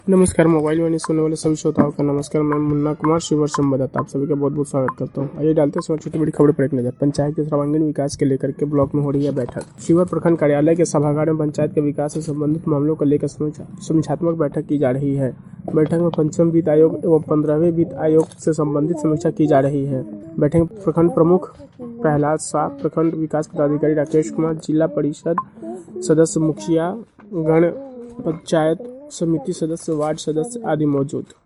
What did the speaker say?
नमस्कार। मोबाइल वाणी सुनने वाले सभी श्रोताओं का नमस्कार। मैं मुन्ना कुमार शिवर संवाददाता आप सभी का बहुत बहुत स्वागत करता हूं। आइए डालते हैं छोटी बड़ी खबरों पर एक नजर। पंचायत के सर्वांगीण विकास के लेकर के ब्लॉक में हो रही है बैठक। शिवर प्रखंड कार्यालय के सभागार में पंचायत के विकास से संबंधित मामलों को लेकर समीक्षात्मक बैठक की जा रही है। बैठक में पंचम वित्त आयोग एवं 15वें वित्त आयोग से संबंधित समीक्षा की जा रही है। बैठक में प्रखंड प्रमुख प्रहलाद शाह, प्रखंड विकास पदाधिकारी राकेश कुमार, जिला परिषद सदस्य, मुखिया गण, पंचायत समिति सदस्य, वार्ड सदस्य आदि मौजूद।